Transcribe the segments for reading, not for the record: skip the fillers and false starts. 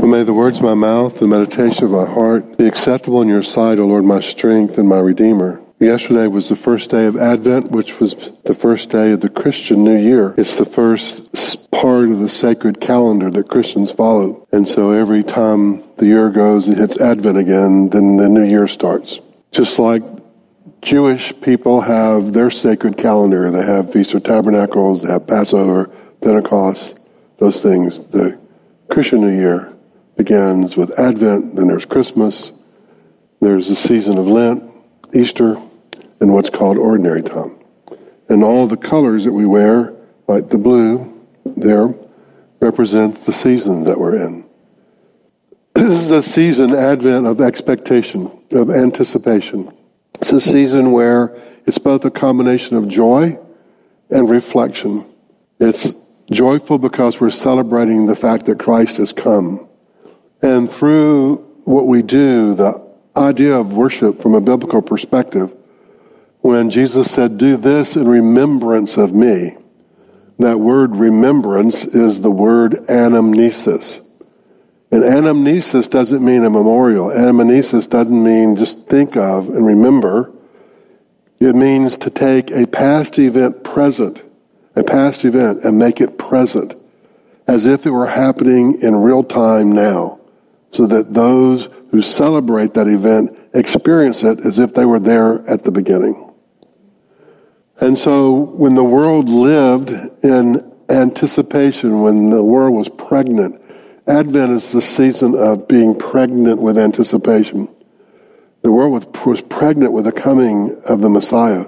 But may the words of my mouth and the meditation of my heart be acceptable in your sight, O Lord, my strength and my Redeemer. Yesterday was the first day of Advent, which was the first day of the Christian New Year. It's the first part of the sacred calendar that Christians follow. And so every time the year goes, it hits Advent again, then the New Year starts. Just like Jewish people have their sacred calendar. They have Feast of Tabernacles, they have Passover, Pentecost, those things. The Christian New Year begins with Advent, then there's Christmas, there's the season of Lent, Easter, and what's called Ordinary Time. And all the colors that we wear, like the blue there, represents the season that we're in. This is a season, Advent, of expectation, of anticipation. It's a season where it's both a combination of joy and reflection. It's joyful because we're celebrating the fact that Christ has come. And through what we do, the idea of worship from a biblical perspective, when Jesus said, "Do this in remembrance of me," that word remembrance is the word anamnesis. And anamnesis doesn't mean a memorial. Anamnesis doesn't mean just think of and remember. It means to take a past event present, and make it present, as if it were happening in real time now, so that those who celebrate that event experience it as if they were there at the beginning. And so when the world lived in anticipation, when the world was pregnant, Advent is the season of being pregnant with anticipation. The world was pregnant with the coming of the Messiah.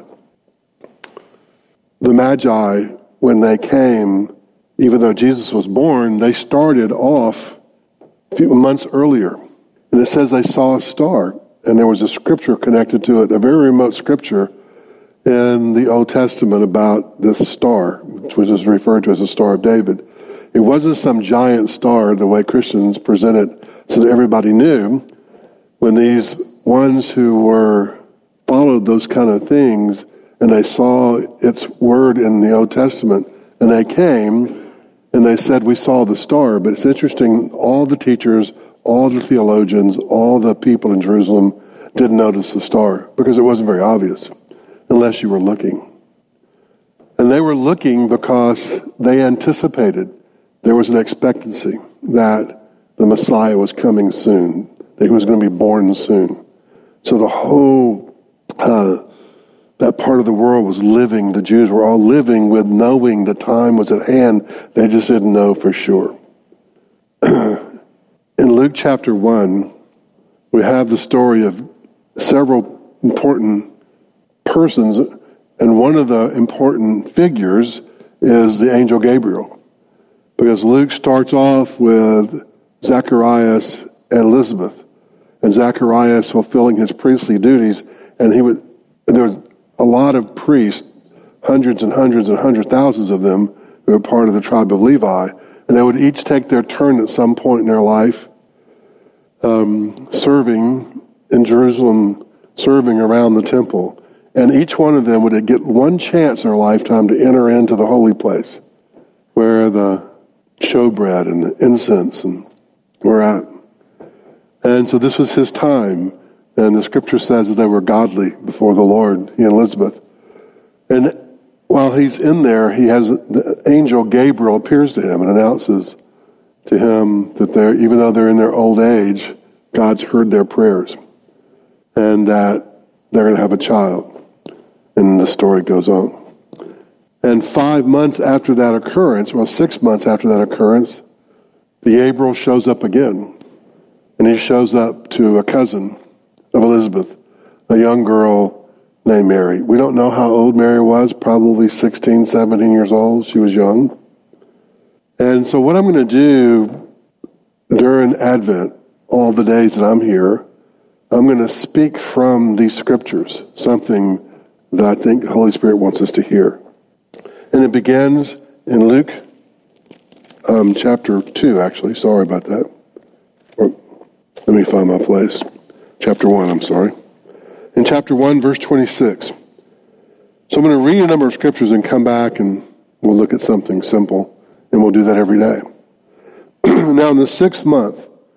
The Magi, when they came, even though Jesus was born, they started off a few months earlier. And it says they saw a star, and there was a scripture connected to it, a very remote scripture in the Old Testament about this star, which is referred to as the Star of David. It wasn't some giant star the way Christians present it so that everybody knew. When these ones who followed those kind of things, and they saw its word in the Old Testament, and they came, and they said, "We saw the star." But it's interesting, all the teachers, all the theologians, all the people in Jerusalem didn't notice the star because it wasn't very obvious unless you were looking. And they were looking because they anticipated. There was an expectancy that the Messiah was coming soon, that he was going to be born soon. So the whole, that part of the world was living, the Jews were all living with knowing the time was at hand. They just didn't know for sure. In Luke chapter 1, we have the story of several important persons, and one of the important figures is the angel Gabriel. Because Luke starts off with Zacharias and Elizabeth, and Zacharias fulfilling his priestly duties, and there was a lot of priests, hundreds and hundreds and thousands of them, who were part of the tribe of Levi, and they would each take their turn at some point in their life, serving in Jerusalem, serving around the temple. And each one of them would get one chance in their lifetime to enter into the holy place, where the showbread and the incense and were at. And so this was his time. And the scripture says that they were godly before the Lord, he and Elizabeth. And while he's in there, the angel Gabriel appears to him and announces to him that even though they're in their old age, God's heard their prayers and that they're going to have a child. And the story goes on. And 5 months after that occurrence, 6 months after that occurrence, the Gabriel shows up again. And he shows up to a cousin of Elizabeth, a young girl named Mary. We don't know how old Mary was, probably 16, 17 years old. She was young. And so what I'm going to do during Advent, all the days that I'm here, I'm going to speak from these scriptures, something that I think the Holy Spirit wants us to hear. And it begins in Luke chapter 2, actually. Sorry about that. Let me find my place. Chapter 1, I'm sorry. In chapter 1, verse 26. So I'm going to read a number of scriptures and come back and we'll look at something simple. And we'll do that every day. Now in the 6th month,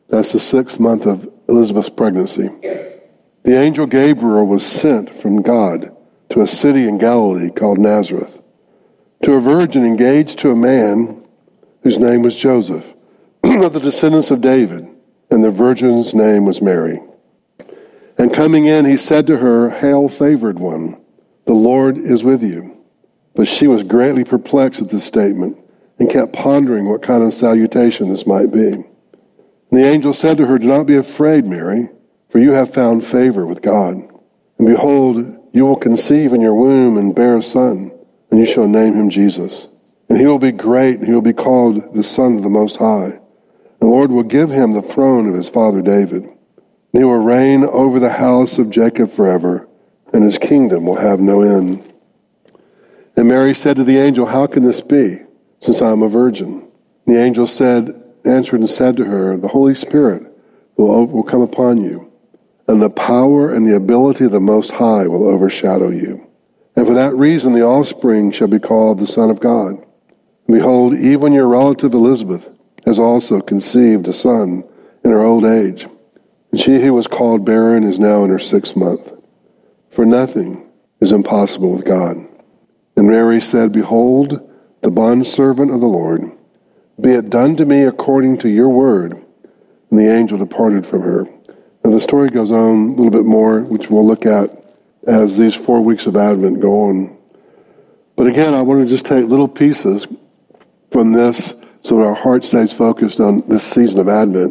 That's the 6th month of Elizabeth's pregnancy. The angel Gabriel was sent from God to a city in Galilee called Nazareth, to a virgin engaged to a man whose name was Joseph, of the descendants of David, and the virgin's name was Mary. And coming in, he said to her, "Hail, favored one, the Lord is with you." But she was greatly perplexed at this statement and kept pondering what kind of salutation this might be. And the angel said to her, "Do not be afraid, Mary, for you have found favor with God. And behold, you will conceive in your womb and bear a son, and you shall name him Jesus. And he will be great, and he will be called the Son of the Most High. And the Lord will give him the throne of his father David. And he will reign over the house of Jacob forever, and his kingdom will have no end." And Mary said to the angel, "How can this be, since I am a virgin?" And the angel answered and said to her, "The Holy Spirit will come upon you, and the power and the ability of the Most High will overshadow you. And for that reason the offspring shall be called the Son of God. And behold, even your relative Elizabeth has also conceived a son in her old age. And she who was called barren is now in her 6th month. For nothing is impossible with God." And Mary said, "Behold, the bondservant of the Lord, be it done to me according to your word." And the angel departed from her. And the story goes on a little bit more, which we'll look at as these 4 weeks of Advent go on. But again, I want to just take little pieces from this so that our heart stays focused on this season of Advent,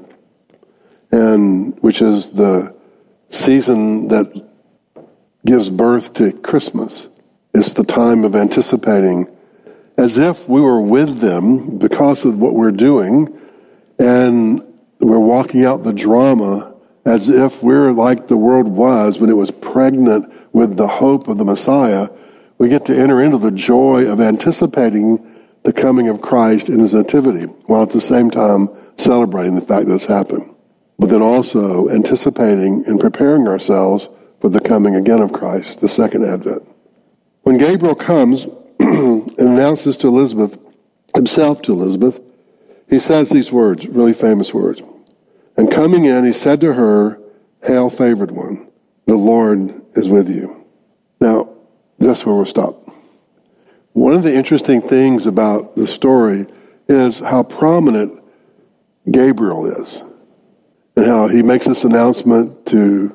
and which is the season that gives birth to Christmas. It's the time of anticipating, as if we were with them because of what we're doing, and we're walking out the drama as if we're like the world was when it was pregnant with the hope of the Messiah. We get to enter into the joy of anticipating the coming of Christ in his nativity, while at the same time celebrating the fact that it's happened. But then also anticipating and preparing ourselves for the coming again of Christ, the second advent. When Gabriel comes and announces to Elizabeth, himself to Elizabeth, he says these words, really famous words. And coming in, he said to her, "Hail, favored one, the Lord is with you." Now, that's where we'll stop. One of the interesting things about the story is how prominent Gabriel is, and how he makes this announcement to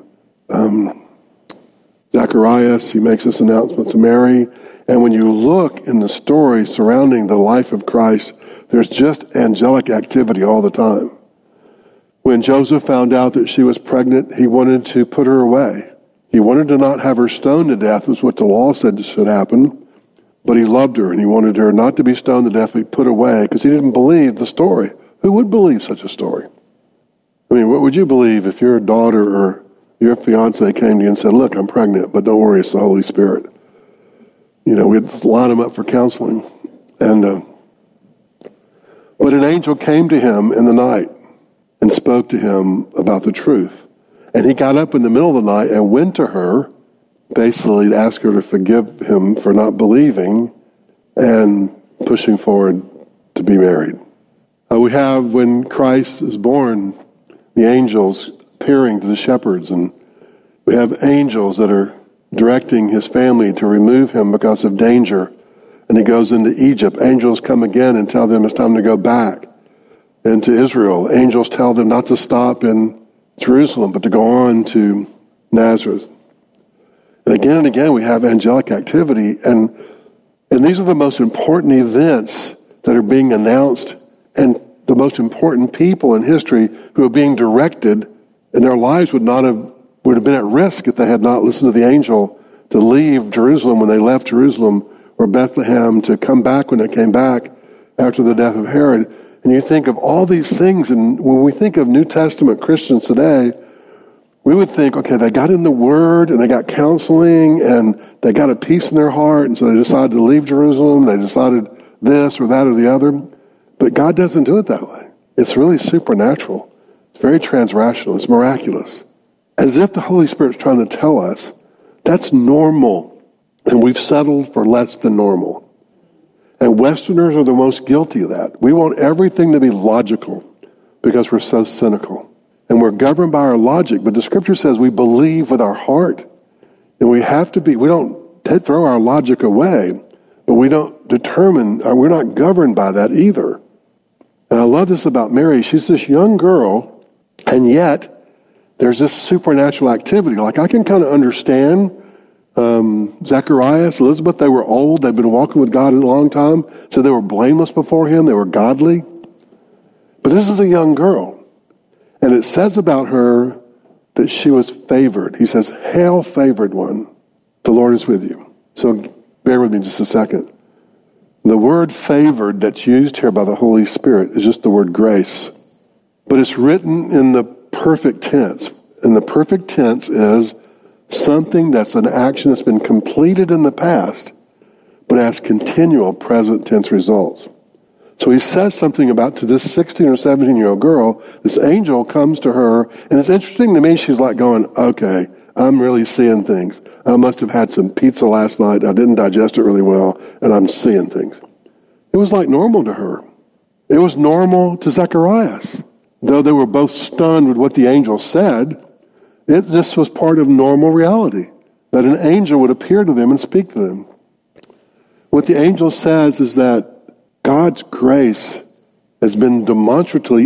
Zacharias, he makes this announcement to Mary, and when you look in the story surrounding the life of Christ, there's just angelic activity all the time. When Joseph found out that she was pregnant, he wanted to put her away. He wanted to not have her stoned to death, was what the law said should happen, but he loved her, and he wanted her not to be stoned to death, but put away, because he didn't believe the story. Who would believe such a story? I mean, what would you believe if your daughter or your fiance came to you and said, "Look, I'm pregnant, but don't worry, it's the Holy Spirit"? You know, we'd line them up for counseling. But an angel came to him in the night and spoke to him about the truth. And he got up in the middle of the night and went to her, basically to ask her to forgive him for not believing and pushing forward to be married. We have, when Christ is born, the angels appearing to the shepherds, and we have angels that are directing his family to remove him because of danger. And he goes into Egypt. Angels come again and tell them it's time to go back. And to Israel, angels tell them not to stop in Jerusalem, but to go on to Nazareth. And again, we have angelic activity. And these are the most important events that are being announced, and the most important people in history who are being directed, and their lives would have been at risk if they had not listened to the angel to leave Jerusalem when they left Jerusalem, or Bethlehem to come back when they came back after the death of Herod. And you think of all these things, and when we think of New Testament Christians today, we would think, okay, they got in the Word, and they got counseling, and they got a peace in their heart, and so they decided to leave Jerusalem, they decided this or that or the other. But God doesn't do it that way. It's really supernatural. It's very transrational. It's miraculous. As if the Holy Spirit's trying to tell us that's normal, and we've settled for less than normal. And Westerners are the most guilty of that. We want everything to be logical because we're so cynical. And we're governed by our logic. But the scripture says we believe with our heart. And we don't throw our logic away, but we don't we're not governed by that either. And I love this about Mary. She's this young girl, and yet there's this supernatural activity. Like, I can kind of understand Zacharias, Elizabeth. They were old. They'd been walking with God a long time, so they were blameless before him. They were godly. But this is a young girl, and it says about her that she was favored. He says, "Hail, favored one, the Lord is with you." So bear with me just a second. The word favored that's used here by the Holy Spirit is just the word grace. But it's written in the perfect tense. And the perfect tense is something that's an action that's been completed in the past, but has continual present tense results. So he says something about, to this 16 or 17-year-old girl, this angel comes to her, and it's interesting to me, she's like going, okay, I'm really seeing things. I must have had some pizza last night, I didn't digest it really well, and I'm seeing things. It was like normal to her. It was normal to Zacharias. Though they were both stunned with what the angel said, this was part of normal reality, that an angel would appear to them and speak to them. What the angel says is that God's grace has been demonstratively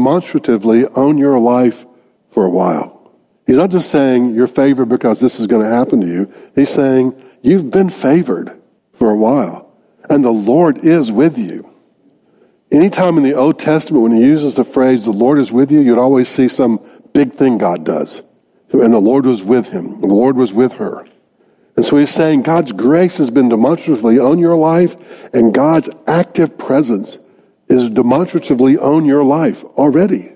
on your life for a while. He's not just saying you're favored because this is going to happen to you. He's saying you've been favored for a while, and the Lord is with you. Anytime in the Old Testament when he uses the phrase, the Lord is with you, you'd always see some big thing God does. And the Lord was with him. The Lord was with her. And so he's saying God's grace has been demonstratively on your life, and God's active presence is demonstratively on your life already.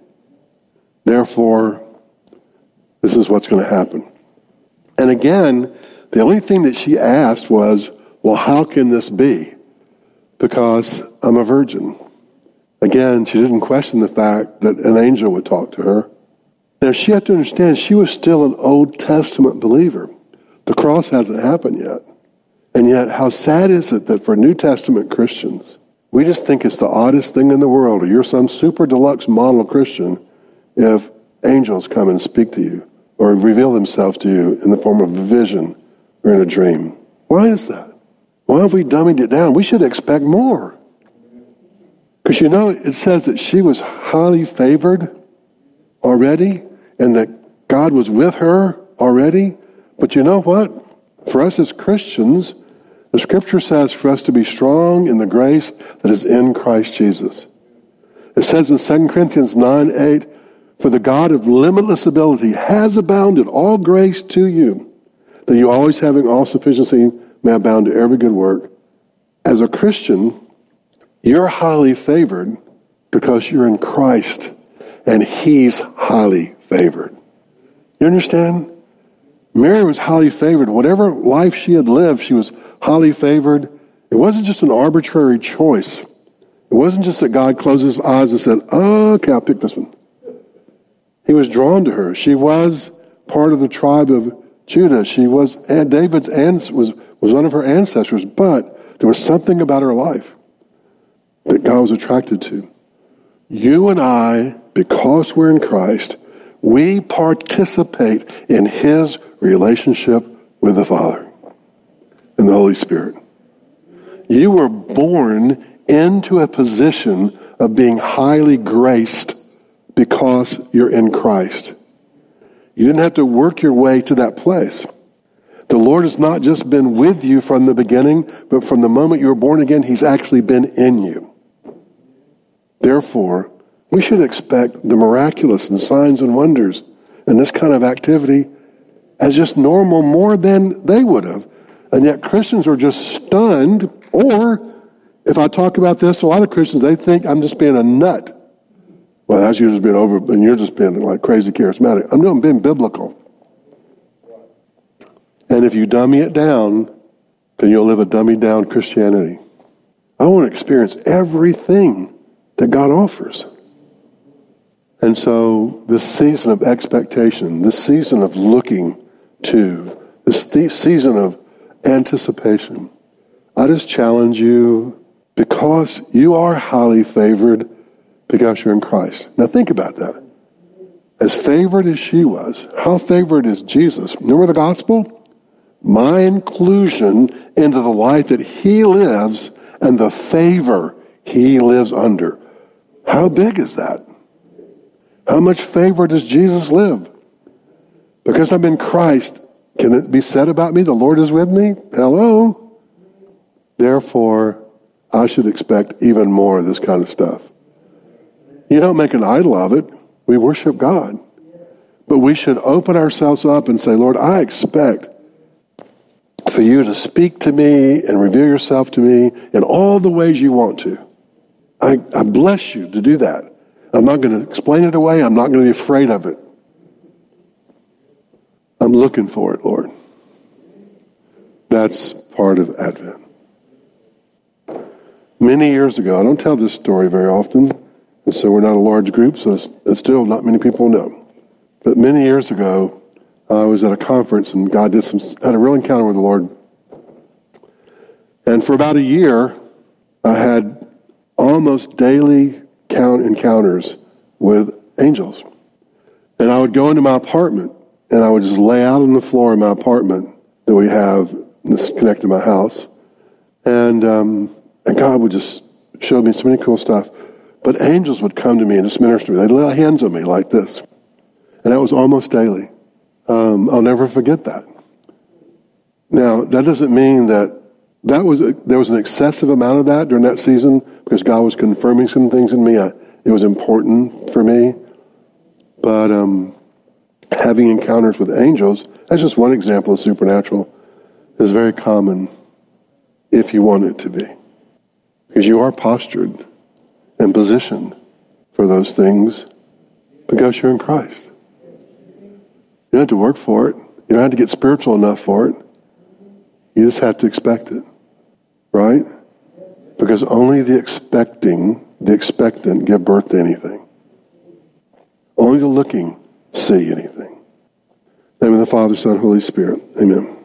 Therefore, this is what's going to happen. And again, the only thing that she asked was, well, how can this be? Because I'm a virgin. Again, she didn't question the fact that an angel would talk to her. Now, she had to understand she was still an Old Testament believer. The cross hasn't happened yet. And yet, how sad is it that for New Testament Christians, we just think it's the oddest thing in the world, or you're some super deluxe model Christian, if angels come and speak to you, or reveal themselves to you in the form of a vision or in a dream. Why is that? Why have we dummied it down? We should expect more. Because it says that she was highly favored already, and that God was with her already. But you know what? For us as Christians, the scripture says for us to be strong in the grace that is in Christ Jesus. It says in 2 Corinthians 9:8, for the God of limitless ability has abounded all grace to you, that you always having all sufficiency may abound to every good work. As a Christian, you're highly favored because you're in Christ, and he's highly favored. You understand? Mary was highly favored. Whatever life she had lived, she was highly favored. It wasn't just an arbitrary choice. It wasn't just that God closed his eyes and said, oh, okay, I'll pick this one. He was drawn to her. She was part of the tribe of Judah. She was David's was one of her ancestors, but there was something about her life that God was attracted to. You and I, because we're in Christ, we participate in his relationship with the Father and the Holy Spirit. You were born into a position of being highly graced because you're in Christ. You didn't have to work your way to that place. The Lord has not just been with you from the beginning, but from the moment you were born again, he's actually been in you. Therefore, we should expect the miraculous and signs and wonders and this kind of activity as just normal more than they would have. And yet Christians are just stunned, or if I talk about this, a lot of Christians, they think I'm just being a nut. Well, that's you just being over, and you're just being like crazy charismatic. I'm being biblical. And if you dummy it down, then you'll live a dummied down Christianity. I want to experience everything that God offers. And so this season of expectation, this season of looking to, this season of anticipation, I just challenge you, because you are highly favored because you're in Christ. Now think about that. as favored as she was, how favored is Jesus? Remember the gospel? My inclusion into the life that he lives and the favor he lives under. How big is that? How much favor does Jesus live? Because I'm in Christ, can it be said about me, the Lord is with me? Hello? Therefore, I should expect even more of this kind of stuff. You don't make an idol of it. We worship God. But we should open ourselves up and say, Lord, I expect for you to speak to me and reveal yourself to me in all the ways you want to. I bless you to do that. I'm not going to explain it away. I'm not going to be afraid of it. I'm looking for it, Lord. That's part of Advent. Many years ago, I don't tell this story very often, and so we're not a large group, so it's still not many people know. But many years ago, I was at a conference, and God had a real encounter with the Lord. And for about a year, I had almost daily encounters with angels. And I would go into my apartment, and I would just lay out on the floor in my apartment that we have, this connected to my house. And God would just show me so many cool stuff. But angels would come to me and just minister to me. They'd lay hands on me like this. And that was almost daily. I'll never forget that. Now, that doesn't mean that there was an excessive amount of that during that season because God was confirming some things in me. It was important for me. But having encounters with angels, that's just one example of supernatural, is very common if you want it to be. Because you are postured and positioned for those things because you're in Christ. You don't have to work for it. You don't have to get spiritual enough for it. You just have to expect it. Right? Because only the expectant give birth to anything. Only the looking see anything. In the name of the Father, Son, Holy Spirit. Amen.